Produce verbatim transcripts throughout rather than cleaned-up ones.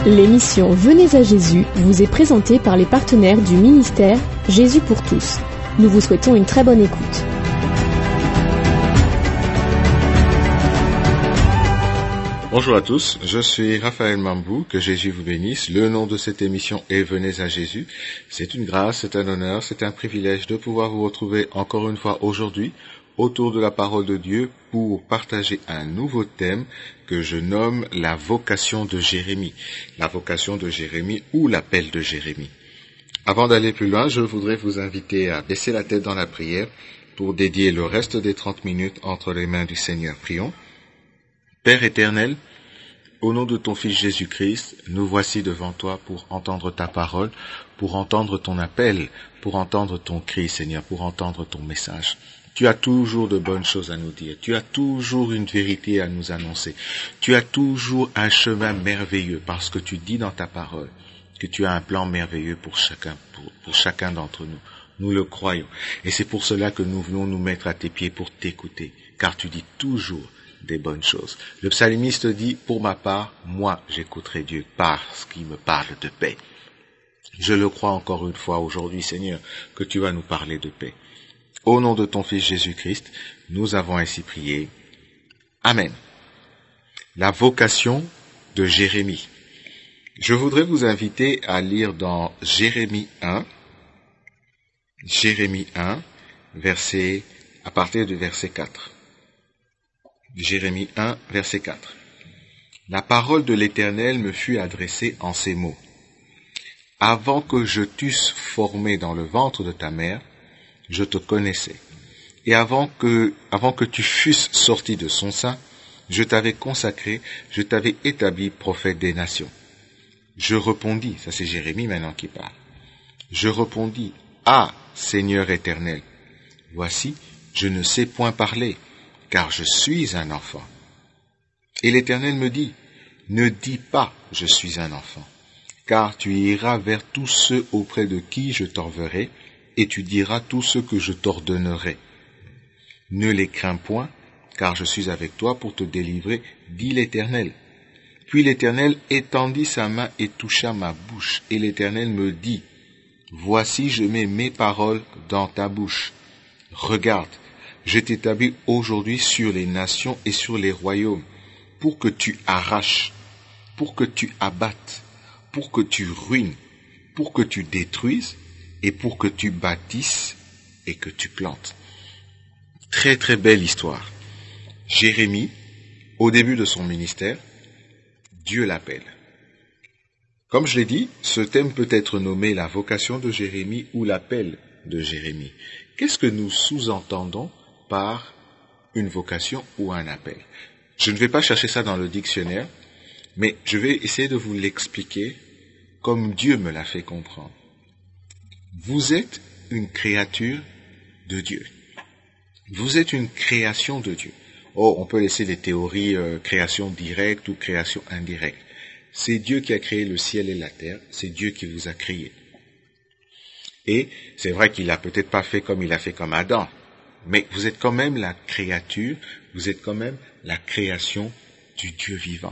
L'émission Venez à Jésus vous est présentée par les partenaires du ministère Jésus pour tous. Nous vous souhaitons une très bonne écoute. Bonjour à tous, je suis Raphaël Mambou, que Jésus vous bénisse. Le nom de cette émission est Venez à Jésus. C'est une grâce, c'est un honneur, c'est un privilège de pouvoir vous retrouver encore une fois aujourd'hui autour de la parole de Dieu pour partager un nouveau thème que je nomme la vocation de Jérémie. La vocation de Jérémie ou l'appel de Jérémie. Avant d'aller plus loin, je voudrais vous inviter à baisser la tête dans la prière pour dédier le reste des trente minutes entre les mains du Seigneur. Prions. Père éternel, au nom de ton Fils Jésus-Christ, nous voici devant toi pour entendre ta parole, pour entendre ton appel, pour entendre ton cri, Seigneur, pour entendre ton message. Tu as toujours de bonnes choses à nous dire. Tu as toujours une vérité à nous annoncer. Tu as toujours un chemin merveilleux parce que tu dis dans ta parole que tu as un plan merveilleux pour chacun, pour, pour chacun d'entre nous. Nous le croyons. Et c'est pour cela que nous venons nous mettre à tes pieds pour t'écouter, car tu dis toujours des bonnes choses. Le psalmiste dit, pour ma part, moi j'écouterai Dieu parce qu'il me parle de paix. Je le crois encore une fois aujourd'hui, Seigneur, que tu vas nous parler de paix. Au nom de ton Fils Jésus-Christ, nous avons ainsi prié. Amen. La vocation de Jérémie. Je voudrais vous inviter à lire dans Jérémie un, Jérémie un, verset, à partir du verset quatre. Jérémie un, verset quatre. La parole de l'Éternel me fut adressée en ces mots. Avant que je t'eusse formé dans le ventre de ta mère, je te connaissais. Et avant que, avant que tu fusses sorti de son sein, je t'avais consacré, je t'avais établi prophète des nations. Je répondis, ça c'est Jérémie maintenant qui parle. Je répondis, ah, Seigneur éternel, voici, je ne sais point parler, car je suis un enfant. Et l'Éternel me dit, ne dis pas, je suis un enfant, car tu iras vers tous ceux auprès de qui je t'enverrai, et tu diras tout ce que je t'ordonnerai. Ne les crains point, car je suis avec toi pour te délivrer, dit l'Éternel. Puis l'Éternel étendit sa main et toucha ma bouche, et l'Éternel me dit, voici je mets mes paroles dans ta bouche. Regarde, je t'établis aujourd'hui sur les nations et sur les royaumes, pour que tu arraches, pour que tu abattes, pour que tu ruines, pour que tu détruises, et pour que tu bâtisses et que tu plantes. Très très belle histoire. Jérémie, au début de son ministère, Dieu l'appelle. Comme je l'ai dit, ce thème peut être nommé la vocation de Jérémie ou l'appel de Jérémie. Qu'est-ce que nous sous-entendons par une vocation ou un appel? Je ne vais pas chercher ça dans le dictionnaire, mais je vais essayer de vous l'expliquer comme Dieu me l'a fait comprendre. Vous êtes une créature de Dieu. Vous êtes une création de Dieu. Oh, on peut laisser les théories euh, création directe ou création indirecte. C'est Dieu qui a créé le ciel et la terre. C'est Dieu qui vous a créé. Et c'est vrai qu'il a peut-être pas fait comme il a fait comme Adam. Mais vous êtes quand même la créature, vous êtes quand même la création du Dieu vivant.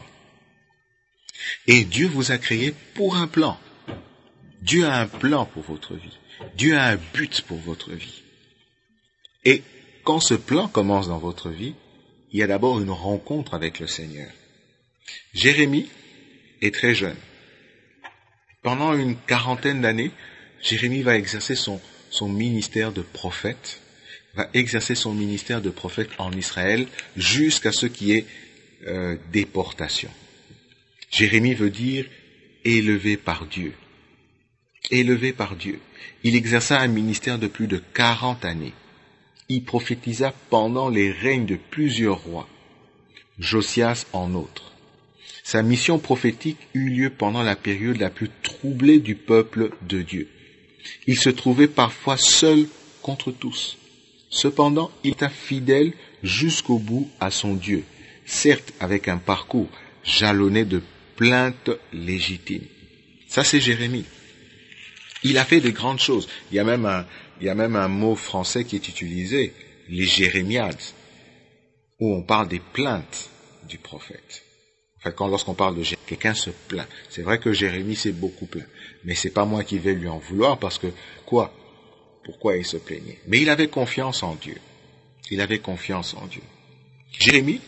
Et Dieu vous a créé pour un plan. Dieu a un plan pour votre vie. Dieu a un but pour votre vie. Et quand ce plan commence dans votre vie, il y a d'abord une rencontre avec le Seigneur. Jérémie est très jeune. Pendant une quarantaine d'années, Jérémie va exercer son, son ministère de prophète, va exercer son ministère de prophète en Israël jusqu'à ce qui est euh, déportation. Jérémie veut dire élevé par Dieu. Élevé par Dieu. Il exerça un ministère de plus de quarante années. Il prophétisa pendant les règnes de plusieurs rois, Josias en outre. Sa mission prophétique eut lieu pendant la période la plus troublée du peuple de Dieu. Il se trouvait parfois seul contre tous. Cependant, il était fidèle jusqu'au bout à son Dieu, certes avec un parcours jalonné de plaintes légitimes. Ça, c'est Jérémie. Il a fait de grandes choses. Il y a même un, il y a même un mot français qui est utilisé, les jérémiades, où on parle des plaintes du prophète. Enfin, quand lorsqu'on parle de Jérémie, quelqu'un se plaint. C'est vrai que Jérémie s'est beaucoup plaint. Mais c'est pas moi qui vais lui en vouloir parce que, quoi? Pourquoi il se plaignait? Mais il avait confiance en Dieu. Il avait confiance en Dieu. Jérémie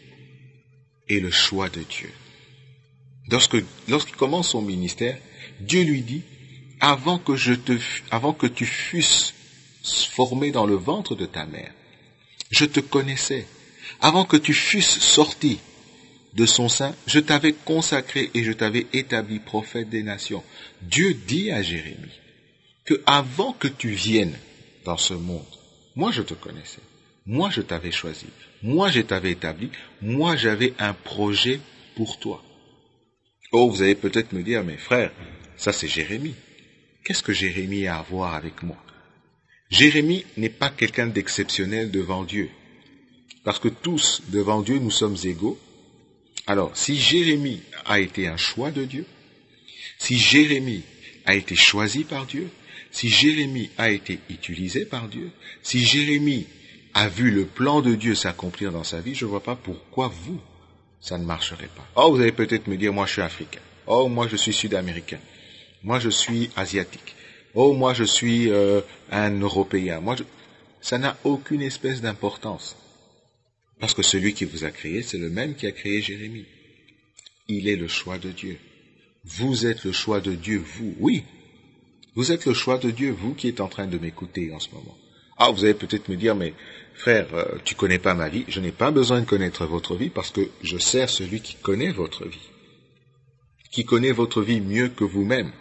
est le choix de Dieu. Lorsque, lorsqu'il commence son ministère, Dieu lui dit, avant que je te, avant que tu fusses formé dans le ventre de ta mère, je te connaissais. Avant que tu fusses sorti de son sein, je t'avais consacré et je t'avais établi prophète des nations. Dieu dit à Jérémie que avant que tu viennes dans ce monde, moi je te connaissais. Moi je t'avais choisi. Moi je t'avais établi. Moi j'avais un projet pour toi. Oh, vous allez peut-être me dire, mais frère, ça c'est Jérémie. Qu'est-ce que Jérémie a à voir avec moi? Jérémie n'est pas quelqu'un d'exceptionnel devant Dieu. Parce que tous, devant Dieu, nous sommes égaux. Alors, si Jérémie a été un choix de Dieu, si Jérémie a été choisi par Dieu, si Jérémie a été utilisé par Dieu, si Jérémie a vu le plan de Dieu s'accomplir dans sa vie, je ne vois pas pourquoi vous, ça ne marcherait pas. Oh, vous allez peut-être me dire, moi je suis africain. Oh, moi je suis sud-américain. Moi je suis asiatique. Oh, moi je suis euh, un Européen. Moi, je... Ça n'a aucune espèce d'importance. Parce que celui qui vous a créé, c'est le même qui a créé Jérémie. Il est le choix de Dieu. Vous êtes le choix de Dieu, vous. Oui, vous êtes le choix de Dieu, vous qui êtes en train de m'écouter en ce moment. Ah, vous allez peut-être me dire, mais frère, euh, tu connais pas ma vie. Je n'ai pas besoin de connaître votre vie parce que je sers celui qui connaît votre vie. Qui connaît votre vie mieux que vous-même.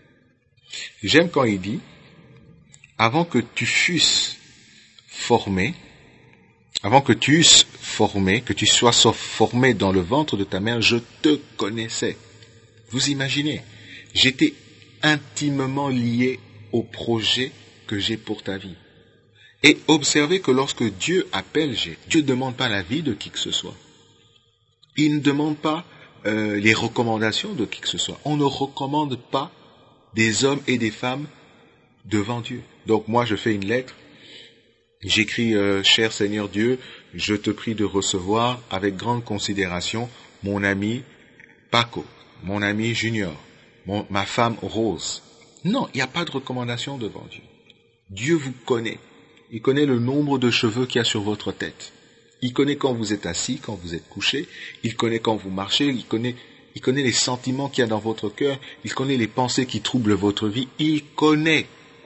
J'aime quand il dit, avant que tu fusses formé, avant que tu eusses formé, que tu sois formé dans le ventre de ta mère, je te connaissais. Vous imaginez, j'étais intimement lié au projet que j'ai pour ta vie. Et observez que lorsque Dieu appelle, Dieu ne demande pas la vie de qui que ce soit. Il ne demande pas euh, les recommandations de qui que ce soit. On ne recommande pas des hommes et des femmes devant Dieu. Donc moi je fais une lettre, j'écris euh, « Cher Seigneur Dieu, je te prie de recevoir avec grande considération mon ami Paco, mon ami Junior, mon, ma femme Rose. » Non, il n'y a pas de recommandation devant Dieu. Dieu vous connaît. Il connaît le nombre de cheveux qu'il y a sur votre tête. Il connaît quand vous êtes assis, quand vous êtes couché. Il connaît quand vous marchez. Il connaît, il connaît les sentiments qu'il y a dans votre cœur. Il connaît les pensées qui troublent votre vie. Il connaît.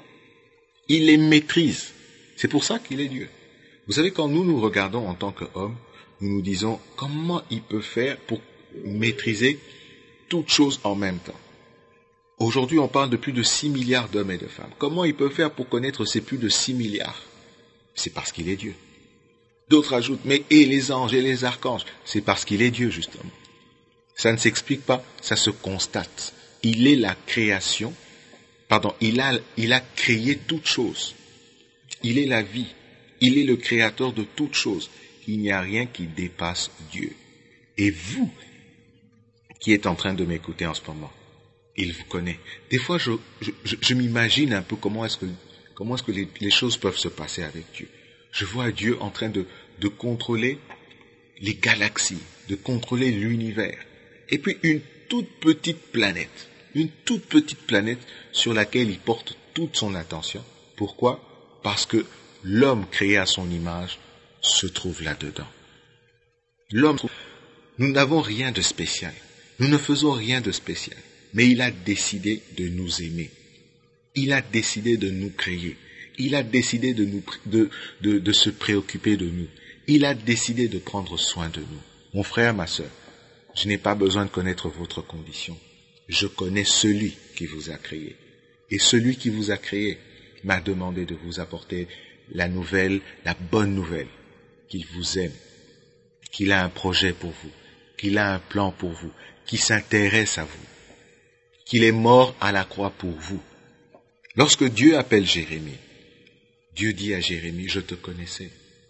Il les maîtrise. C'est pour ça qu'il est Dieu. Vous savez, quand nous nous regardons en tant qu'hommes, nous nous disons comment il peut faire pour maîtriser toutes choses en même temps. Aujourd'hui, on parle de plus de six milliards d'hommes et de femmes. Comment il peut faire pour connaître ces plus de six milliards? C'est parce qu'il est Dieu. D'autres ajoutent, mais et les anges et les archanges? C'est parce qu'il est Dieu, justement. Ça ne s'explique pas, ça se constate. Il est la création, pardon, il a, il a créé toutes choses. Il est la vie. Il est le créateur de toutes choses. Il n'y a rien qui dépasse Dieu. Et vous, qui êtes en train de m'écouter en ce moment, il vous connaît. Des fois, je, je, je, je m'imagine un peu comment est-ce que, comment est-ce que les, les choses peuvent se passer avec Dieu. Je vois Dieu en train de, de contrôler les galaxies, de contrôler l'univers. Et puis une toute petite planète, une toute petite planète sur laquelle il porte toute son attention. Pourquoi? Parce que l'homme créé à son image se trouve là-dedans. L'homme, nous n'avons rien de spécial. Nous ne faisons rien de spécial. Mais il a décidé de nous aimer. Il a décidé de nous créer. Il a décidé de, nous, de, de, de se préoccuper de nous. Il a décidé de prendre soin de nous. Mon frère, ma sœur, je n'ai pas besoin de connaître votre condition. Je connais celui qui vous a créé. Et celui qui vous a créé m'a demandé de vous apporter la nouvelle, la bonne nouvelle, qu'il vous aime, qu'il a un projet pour vous, qu'il a un plan pour vous, qu'il s'intéresse à vous, qu'il est mort à la croix pour vous. Lorsque Dieu appelle Jérémie, Dieu dit à Jérémie, je te connaissais.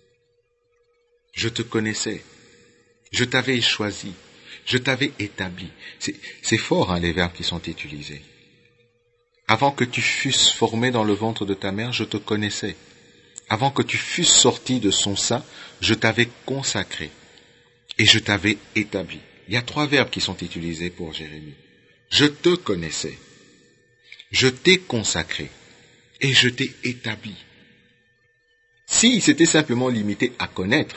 Je te connaissais. Je t'avais choisi. Je t'avais établi. C'est, c'est fort, hein, les verbes qui sont utilisés. Avant que tu fusses formé dans le ventre de ta mère, je te connaissais. Avant que tu fusses sorti de son sein, je t'avais consacré. Et je t'avais établi. il y a trois verbes qui sont utilisés pour Jérémie. Je te connaissais, je t'ai consacré et je t'ai établi. S'il s'était simplement limité à connaître,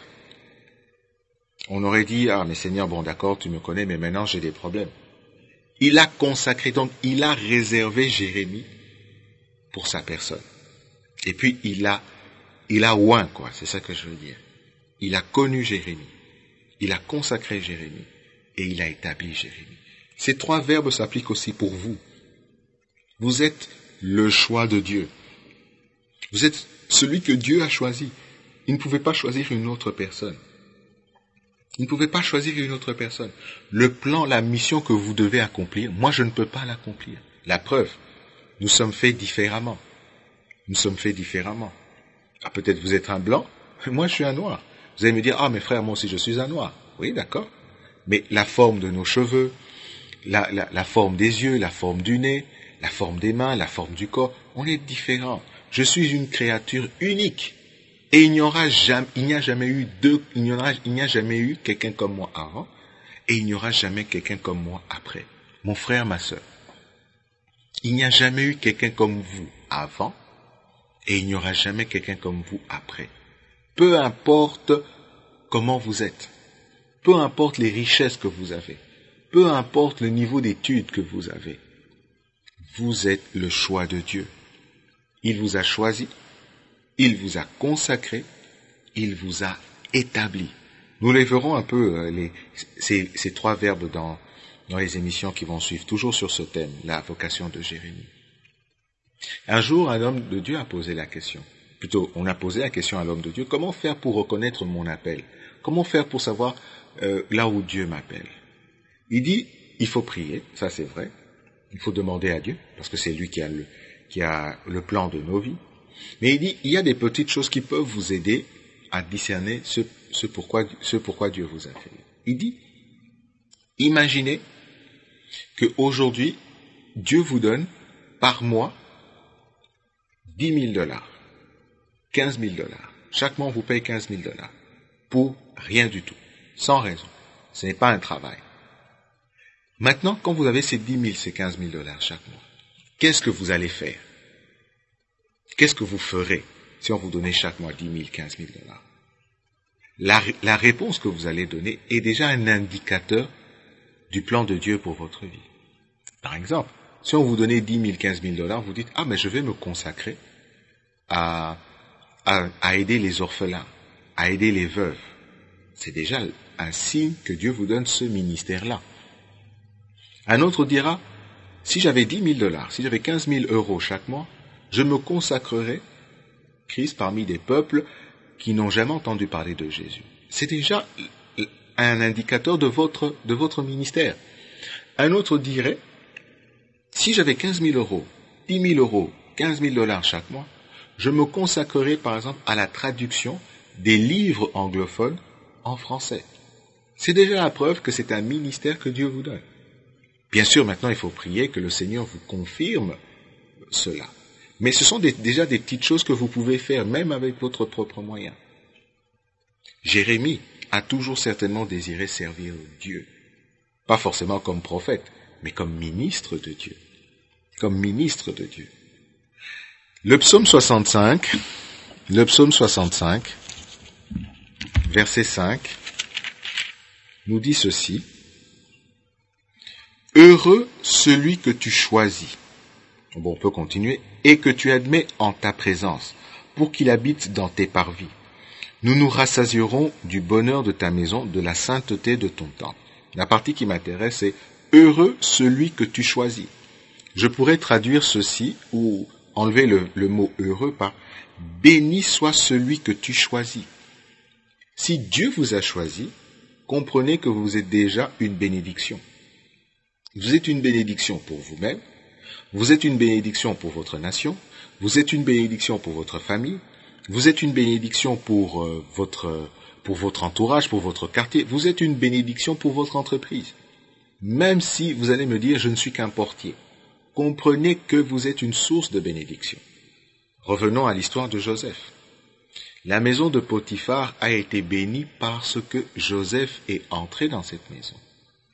on aurait dit, ah mais Seigneur, bon d'accord, tu me connais, mais maintenant j'ai des problèmes. Il a consacré, donc il a réservé Jérémie pour sa personne. Et puis il a, il a oint, quoi, c'est ça que je veux dire. Il a connu Jérémie, il a consacré Jérémie et il a établi Jérémie. Ces trois verbes s'appliquent aussi pour vous. Vous êtes le choix de Dieu. Vous êtes celui que Dieu a choisi. Il ne pouvait pas choisir une autre personne. Il ne pouvait pas choisir une autre personne. Le plan, la mission que vous devez accomplir, moi je ne peux pas l'accomplir. La preuve, nous sommes faits différemment. Nous sommes faits différemment. Ah, peut-être vous êtes un blanc, moi je suis un noir. Vous allez me dire, ah mais frère, moi aussi je suis un noir. Oui, d'accord. Mais la forme de nos cheveux, la, la, la forme des yeux, la forme du nez, la forme des mains, la forme du corps, on est différents. Je suis une créature unique. Et il n'y aura jamais, il n'y a jamais eu deux, il n'y aura, il n'y a jamais eu quelqu'un comme moi avant, et il n'y aura jamais quelqu'un comme moi après. Mon frère, ma sœur. Il n'y a jamais eu quelqu'un comme vous avant, et il n'y aura jamais quelqu'un comme vous après. Peu importe comment vous êtes, peu importe les richesses que vous avez, peu importe le niveau d'études que vous avez, vous êtes le choix de Dieu. Il vous a choisi, il vous a consacré, il vous a établi. Nous les verrons un peu, les, ces, ces trois verbes dans, dans les émissions qui vont suivre, toujours sur ce thème, la vocation de Jérémie. Un jour, un homme de Dieu a posé la question. Plutôt, on a posé la question à l'homme de Dieu, comment faire pour reconnaître mon appel? Comment faire pour savoir euh, là où Dieu m'appelle? Il dit, il faut prier, ça c'est vrai. Il faut demander à Dieu, parce que c'est lui qui a le, qui a le plan de nos vies. Mais il dit, il y a des petites choses qui peuvent vous aider à discerner ce, ce, pourquoi, ce pourquoi Dieu vous a fait. Il dit, imaginez qu'aujourd'hui, Dieu vous donne par mois dix mille dollars, quinze mille dollars. Chaque mois, on vous paye quinze mille dollars pour rien du tout, sans raison. Ce n'est pas un travail. Maintenant, quand vous avez ces dix mille, ces quinze mille dollars chaque mois, qu'est-ce que vous allez faire? Qu'est-ce que vous ferez si on vous donnait chaque mois dix mille, quinze mille dollars? La, la réponse que vous allez donner est déjà un indicateur du plan de Dieu pour votre vie. Par exemple, si on vous donnait dix mille, quinze mille dollars, vous dites, ah, mais je vais me consacrer à, à, à aider les orphelins, à aider les veuves. C'est déjà un signe que Dieu vous donne ce ministère-là. Un autre dira, si j'avais dix mille dollars, si j'avais quinze mille euros chaque mois, je me consacrerai, Christ, parmi des peuples qui n'ont jamais entendu parler de Jésus. C'est déjà un indicateur de votre, de votre ministère. Un autre dirait, si j'avais quinze mille euros, dix mille euros, quinze mille dollars chaque mois, je me consacrerai par exemple à la traduction des livres anglophones en français. C'est déjà la preuve que c'est un ministère que Dieu vous donne. Bien sûr, maintenant, il faut prier que le Seigneur vous confirme cela. Mais ce sont des, déjà des petites choses que vous pouvez faire, même avec votre propre moyen. Jérémie a toujours certainement désiré servir Dieu. Pas forcément comme prophète, mais comme ministre de Dieu. Comme ministre de Dieu. Le psaume soixante-cinq, le psaume soixante-cinq, verset cinq, nous dit ceci. Heureux celui que tu choisis. Bon, on peut continuer. Et que tu admets en ta présence, pour qu'il habite dans tes parvis. Nous nous rassasierons du bonheur de ta maison, de la sainteté de ton temple. La partie qui m'intéresse, c'est heureux celui que tu choisis. Je pourrais traduire ceci, ou enlever le, le mot heureux par béni soit celui que tu choisis. Si Dieu vous a choisi, comprenez que vous êtes déjà une bénédiction. Vous êtes une bénédiction pour vous-même. Vous êtes une bénédiction pour votre nation, vous êtes une bénédiction pour votre famille, vous êtes une bénédiction pour euh, votre pour votre entourage, pour votre quartier, vous êtes une bénédiction pour votre entreprise. Même si vous allez me dire je ne suis qu'un portier, comprenez que vous êtes une source de bénédiction. Revenons à l'histoire de Joseph. La maison de Potiphar a été bénie parce que Joseph est entré dans cette maison.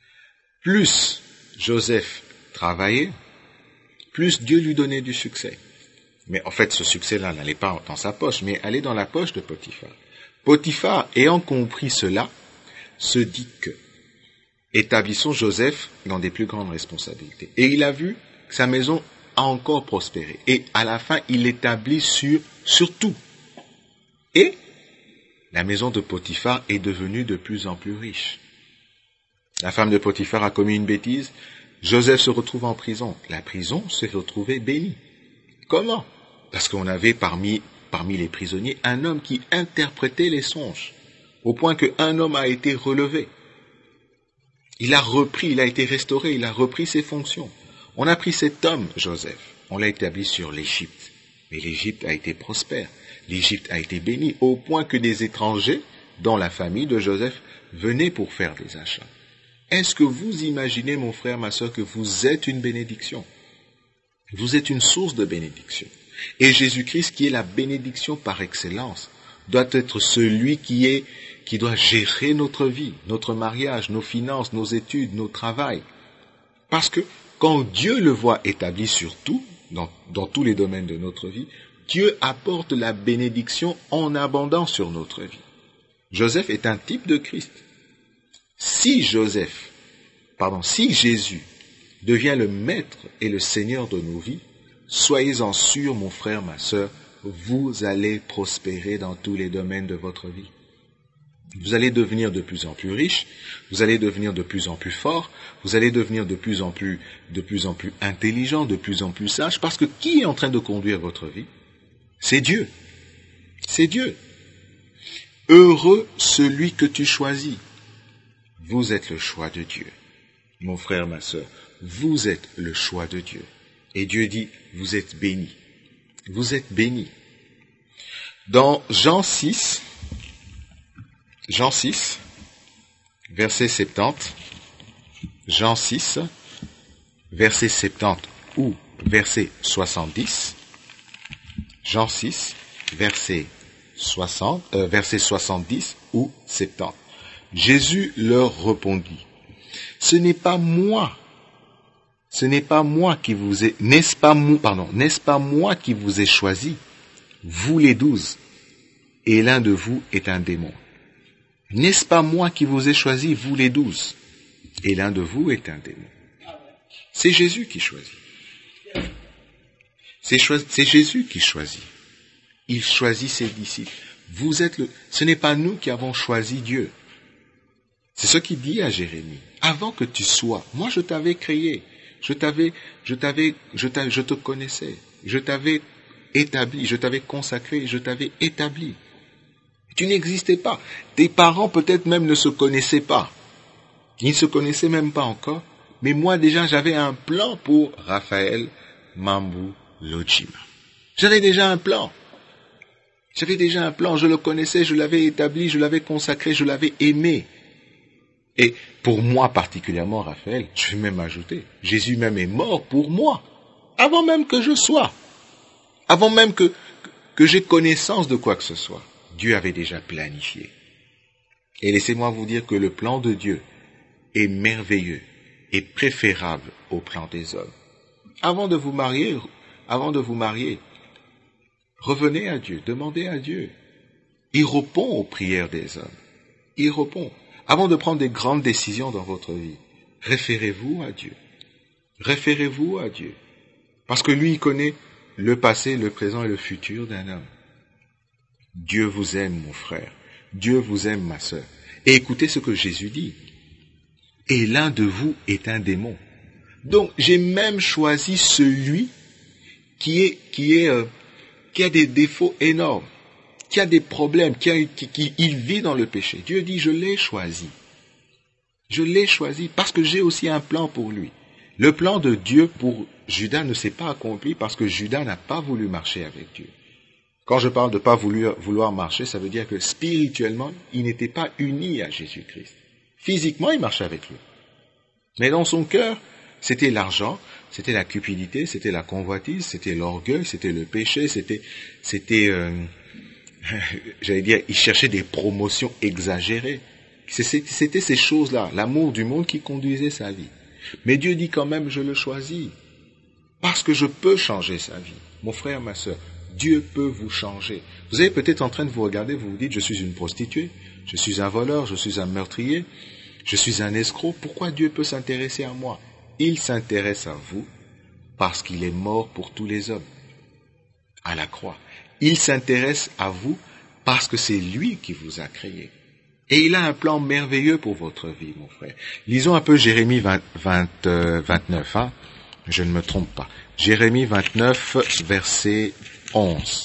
Plus Joseph travaillait, plus Dieu lui donnait du succès. Mais en fait, ce succès-là n'allait pas dans sa poche, mais allait dans la poche de Potiphar. Potiphar, ayant compris cela, se dit que établissons Joseph dans des plus grandes responsabilités. Et il a vu que sa maison a encore prospéré. Et à la fin, il l'établit sur, sur tout. Et la maison de Potiphar est devenue de plus en plus riche. La femme de Potiphar a commis une bêtise. Joseph se retrouve en prison. La prison s'est retrouvée bénie. Comment? Parce qu'on avait parmi, parmi les prisonniers un homme qui interprétait les songes, au point qu'un homme a été relevé. Il a repris, il a été restauré, il a repris ses fonctions. On a pris cet homme, Joseph, on l'a établi sur l'Égypte. Mais l'Égypte a été prospère, l'Égypte a été bénie, au point que des étrangers, dans la famille de Joseph, venaient pour faire des achats. Est-ce que vous imaginez, mon frère, ma sœur, que vous êtes une bénédiction? Vous êtes une source de bénédiction. Et Jésus-Christ, qui est la bénédiction par excellence, doit être celui qui est, qui doit gérer notre vie, notre mariage, nos finances, nos études, nos travails. Parce que quand Dieu le voit établi sur tout, dans, dans tous les domaines de notre vie, Dieu apporte la bénédiction en abondance sur notre vie. Joseph est un type de Christ. Si Joseph, pardon, si Jésus devient le maître et le Seigneur de nos vies, soyez-en sûrs, mon frère, ma sœur, vous allez prospérer dans tous les domaines de votre vie. Vous allez devenir de plus en plus riche, vous allez devenir de plus en plus fort, vous allez devenir de plus en plus, de plus en plus intelligent, de plus en plus sage, parce que qui est en train de conduire votre vie? C'est Dieu. C'est Dieu. Heureux celui que tu choisis. Vous êtes le choix de Dieu. Mon frère, ma sœur, vous êtes le choix de Dieu. Et Dieu dit, vous êtes bénis. Vous êtes bénis. Dans Jean six, Jean six, verset soixante-dix, Jean six, verset soixante-dix ou verset soixante-dix, Jean six, verset soixante, euh, verset soixante-dix ou soixante-dix. Jésus leur répondit, ce n'est pas moi, ce n'est pas moi qui vous ai, n'est-ce pas moi, pardon, n'est-ce pas moi qui vous ai choisi, vous les douze, et l'un de vous est un démon. N'est-ce pas moi qui vous ai choisi, vous les douze, et l'un de vous est un démon. C'est Jésus qui choisit. C'est, cho- c'est Jésus qui choisit. Il choisit ses disciples. Vous êtes le, ce n'est pas nous qui avons choisi Dieu. C'est ce qu'il dit à Jérémie. Avant que tu sois, moi je t'avais créé, je t'avais, je t'avais, je t'avais, je te connaissais, je t'avais établi, je t'avais consacré, je t'avais établi. Tu n'existais pas. Tes parents peut-être même ne se connaissaient pas. Ils ne se connaissaient même pas encore. Mais moi déjà j'avais un plan pour Raphaël Mambou Lojima. J'avais déjà un plan. J'avais déjà un plan. Je le connaissais, je l'avais établi, je l'avais consacré, je l'avais aimé. Et pour moi particulièrement, Raphaël, je vais même ajouter, Jésus même est mort pour moi, avant même que je sois, avant même que, que j'ai connaissance de quoi que ce soit. Dieu avait déjà planifié. Et laissez-moi vous dire que le plan de Dieu est merveilleux et préférable au plan des hommes. Avant de vous marier, avant de vous marier, revenez à Dieu, demandez à Dieu. Il répond aux prières des hommes. Il répond. Avant de prendre des grandes décisions dans votre vie, référez-vous à Dieu. Référez-vous à Dieu. Parce que lui, il connaît le passé, le présent et le futur d'un homme. Dieu vous aime, mon frère. Dieu vous aime, ma sœur. Et écoutez ce que Jésus dit. Et l'un de vous est un démon. Donc, j'ai même choisi celui qui est, qui est, euh, qui a des défauts énormes, qui a des problèmes, qui, a, qui, qui il vit dans le péché. Dieu dit, je l'ai choisi. Je l'ai choisi parce que j'ai aussi un plan pour lui. Le plan de Dieu pour Judas ne s'est pas accompli parce que Judas n'a pas voulu marcher avec Dieu. Quand je parle de pas vouloir, vouloir marcher, ça veut dire que spirituellement, il n'était pas uni à Jésus-Christ. Physiquement, il marchait avec lui. Mais dans son cœur, c'était l'argent, c'était la cupidité, c'était la convoitise, c'était l'orgueil, c'était le péché, c'était, c'était, euh, j'allais dire, il cherchait des promotions exagérées. C'était ces choses-là, l'amour du monde qui conduisait sa vie. Mais Dieu dit quand même, je le choisis. Parce que je peux changer sa vie. Mon frère, ma sœur, Dieu peut vous changer. Vous êtes peut-être en train de vous regarder, vous vous dites, je suis une prostituée, je suis un voleur, je suis un meurtrier, je suis un escroc. Pourquoi Dieu peut s'intéresser à moi? Il s'intéresse à vous parce qu'il est mort pour tous les hommes, à la croix. Il s'intéresse à vous parce que c'est lui qui vous a créé. Et il a un plan merveilleux pour votre vie, mon frère. Lisons un peu Jérémie vingt, vingt, euh, vingt-neuf, hein. Je ne me trompe pas. Jérémie vingt-neuf, verset onze.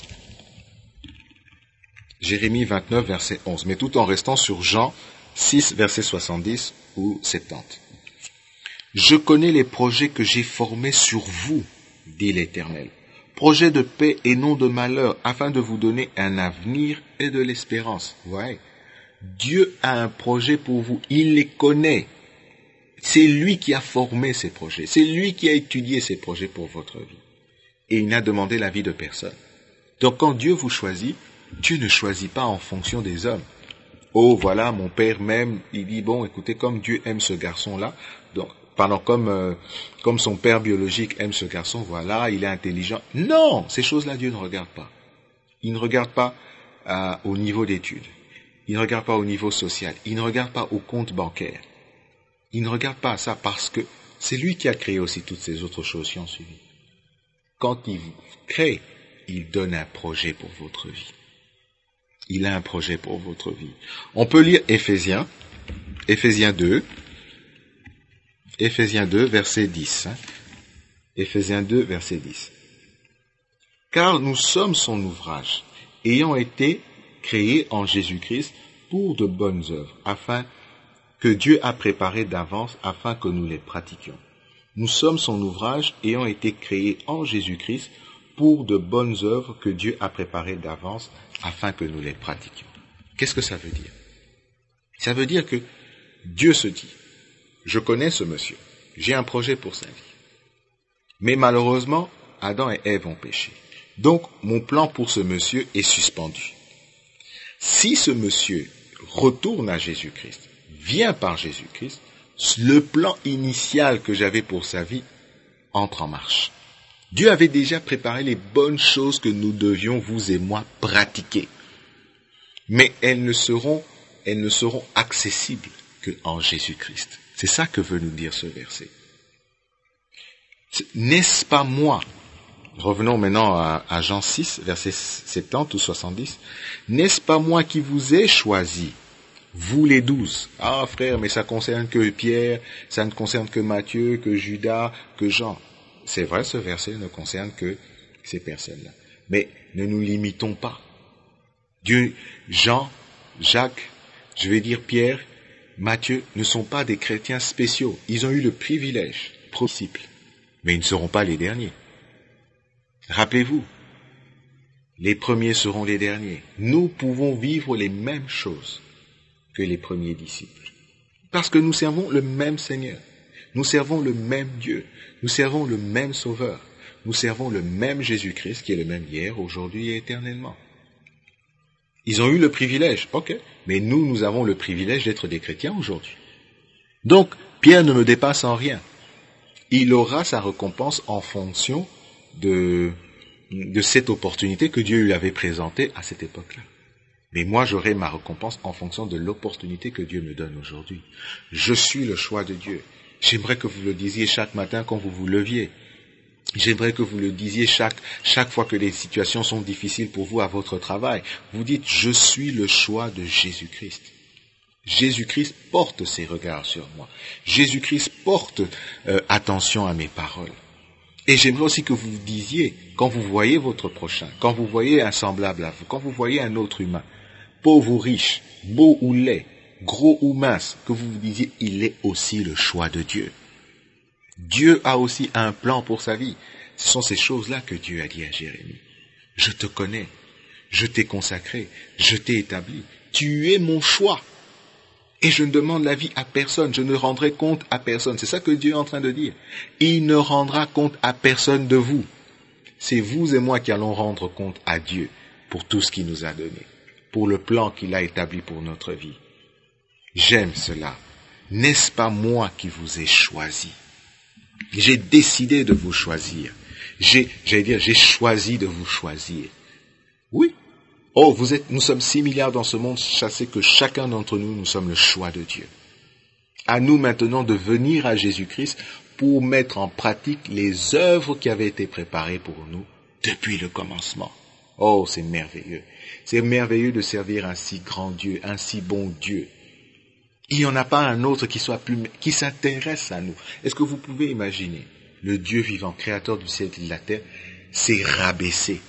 Jérémie vingt-neuf, verset onze. Mais tout en restant sur Jean six, verset soixante-dix ou soixante-dix. Je connais les projets que j'ai formés sur vous, dit l'Éternel. Projets de paix et non de malheur, afin de vous donner un avenir et de l'espérance. Ouais. Dieu a un projet pour vous. Il les connaît. C'est lui qui a formé ces projets. C'est lui qui a étudié ces projets pour votre vie. Et il n'a demandé l'avis de personne. Donc quand Dieu vous choisit, Dieu ne choisit pas en fonction des hommes. Oh, voilà, mon père m'aime. Il dit, bon, écoutez, comme Dieu aime ce garçon-là, donc, pardon, comme, euh, comme son père biologique aime ce garçon, voilà, il est intelligent. Non, ces choses-là, Dieu ne regarde pas. Il ne regarde pas euh, au niveau d'études. Il ne regarde pas au niveau social. Il ne regarde pas au compte bancaire. Il ne regarde pas à ça parce que c'est lui qui a créé aussi toutes ces autres choses qui ont suivi. Quand il vous crée, il donne un projet pour votre vie. Il a un projet pour votre vie. On peut lire Éphésiens, Éphésiens deux, Éphésiens deux, verset dix. Hein. Éphésiens deux, verset dix. Car nous sommes son ouvrage, ayant été créés en Jésus-Christ pour de bonnes œuvres, afin que Dieu a préparé d'avance afin que nous les pratiquions. Nous sommes son ouvrage ayant été créés en Jésus-Christ pour de bonnes œuvres que Dieu a préparées d'avance afin que nous les pratiquions. Qu'est-ce que ça veut dire? Ça veut dire que Dieu se dit, je connais ce monsieur, j'ai un projet pour sa vie. Mais malheureusement, Adam et Ève ont péché. Donc, mon plan pour ce monsieur est suspendu. Si ce monsieur retourne à Jésus-Christ, vient par Jésus-Christ, le plan initial que j'avais pour sa vie entre en marche. Dieu avait déjà préparé les bonnes choses que nous devions, vous et moi, pratiquer. Mais elles ne seront, elles ne seront accessibles qu'en Jésus-Christ. C'est ça que veut nous dire ce verset. N'est-ce pas moi? Revenons maintenant à, à Jean six, verset soixante-dix ou soixante-dix. N'est-ce pas moi qui vous ai choisi, vous les douze? Ah frère, mais ça concerne que Pierre, ça ne concerne que Matthieu, que Judas, que Jean. C'est vrai, ce verset ne concerne que ces personnes-là. Mais ne nous limitons pas. Dieu, Jean, Jacques, je vais dire Pierre, Matthieu, ne sont pas des chrétiens spéciaux. Ils ont eu le privilège, disciples, mais ils ne seront pas les derniers. Rappelez-vous, les premiers seront les derniers. Nous pouvons vivre les mêmes choses que les premiers disciples. Parce que nous servons le même Seigneur. Nous servons le même Dieu. Nous servons le même Sauveur. Nous servons le même Jésus-Christ qui est le même hier, aujourd'hui et éternellement. Ils ont eu le privilège, ok, mais nous, nous avons le privilège d'être des chrétiens aujourd'hui. Donc, Pierre ne me dépasse en rien. Il aura sa récompense en fonction de, de cette opportunité que Dieu lui avait présentée à cette époque-là. Mais moi, j'aurai ma récompense en fonction de l'opportunité que Dieu me donne aujourd'hui. Je suis le choix de Dieu. J'aimerais que vous le disiez chaque matin quand vous vous leviez. J'aimerais que vous le disiez chaque, chaque fois que les situations sont difficiles pour vous à votre travail. Vous dites, je suis le choix de Jésus-Christ. Jésus-Christ porte ses regards sur moi. Jésus-Christ porte euh, attention à mes paroles. Et j'aimerais aussi que vous disiez, quand vous voyez votre prochain, quand vous voyez un semblable à vous, quand vous voyez un autre humain, pauvre ou riche, beau ou laid, gros ou mince, que vous vous disiez, il est aussi le choix de Dieu. Dieu a aussi un plan pour sa vie. Ce sont ces choses-là que Dieu a dit à Jérémie. Je te connais, je t'ai consacré, je t'ai établi. Tu es mon choix. Et je ne demande l'avis à personne, je ne rendrai compte à personne. C'est ça que Dieu est en train de dire. Il ne rendra compte à personne de vous. C'est vous et moi qui allons rendre compte à Dieu pour tout ce qu'il nous a donné, pour le plan qu'il a établi pour notre vie. J'aime cela. N'est-ce pas moi qui vous ai choisi? J'ai décidé de vous choisir. J'ai, j'allais dire, j'ai choisi de vous choisir. Oui. Oh, vous êtes, nous sommes six milliards dans ce monde, sachez que chacun d'entre nous, nous sommes le choix de Dieu. À nous maintenant de venir à Jésus-Christ pour mettre en pratique les œuvres qui avaient été préparées pour nous depuis le commencement. Oh, c'est merveilleux. C'est merveilleux de servir un si grand Dieu, un si bon Dieu. Il n'y en a pas un autre qui soit plus, qui s'intéresse à nous. Est-ce que vous pouvez imaginer le Dieu vivant, créateur du ciel et de la terre, s'est rabaissé.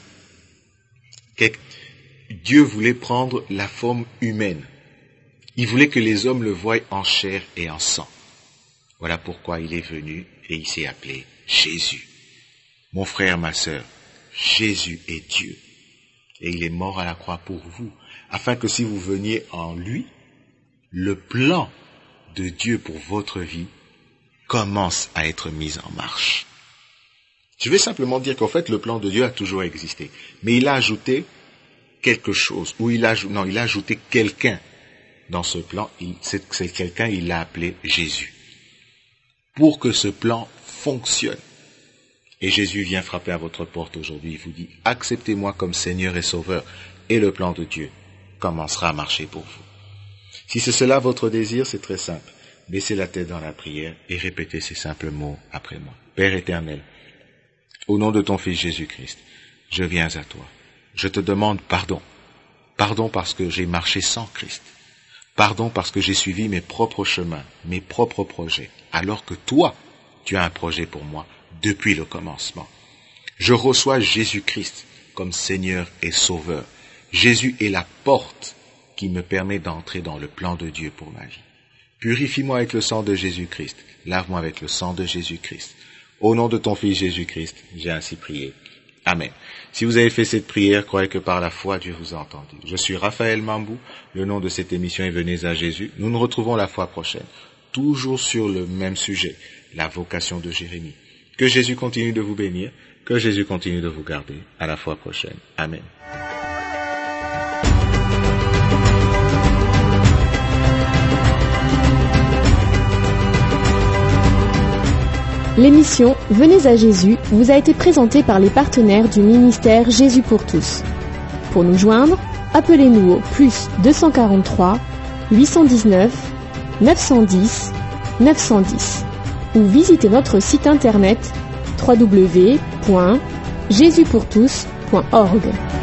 Dieu voulait prendre la forme humaine. Il voulait que les hommes le voient en chair et en sang. Voilà pourquoi il est venu et il s'est appelé Jésus. Mon frère, ma sœur, Jésus est Dieu. Et il est mort à la croix pour vous, afin que si vous veniez en lui, le plan de Dieu pour votre vie commence à être mis en marche. Je vais simplement dire qu'en fait, le plan de Dieu a toujours existé. Mais il a ajouté quelque chose, ou il a, non, il a ajouté quelqu'un dans ce plan. Il, c'est, c'est quelqu'un, il l'a appelé Jésus. Pour que ce plan fonctionne. Et Jésus vient frapper à votre porte aujourd'hui. Il vous dit, acceptez-moi comme Seigneur et Sauveur. Et le plan de Dieu commencera à marcher pour vous. Si c'est cela votre désir, c'est très simple. Baissez la tête dans la prière et répétez ces simples mots après moi. Père éternel, au nom de ton Fils Jésus-Christ, je viens à toi. Je te demande pardon. Pardon parce que j'ai marché sans Christ. Pardon parce que j'ai suivi mes propres chemins, mes propres projets, alors que toi, tu as un projet pour moi depuis le commencement. Je reçois Jésus-Christ comme Seigneur et Sauveur. Jésus est la porte qui me permet d'entrer dans le plan de Dieu pour ma vie. Purifie-moi avec le sang de Jésus-Christ. Lave-moi avec le sang de Jésus-Christ. Au nom de ton Fils Jésus-Christ, j'ai ainsi prié. Amen. Si vous avez fait cette prière, croyez que par la foi, Dieu vous a entendu. Je suis Raphaël Mambou. Le nom de cette émission est Venez à Jésus. Nous nous retrouvons la fois prochaine. Toujours sur le même sujet, la vocation de Jérémie. Que Jésus continue de vous bénir. Que Jésus continue de vous garder. À la fois prochaine. Amen. L'émission Venez à Jésus vous a été présentée par les partenaires du ministère Jésus pour tous. Pour nous joindre, appelez-nous au plus deux cent quarante-trois, huit cent dix-neuf, neuf cent dix, neuf cent dix ou visitez notre site internet w w w point jésus pour tous point org.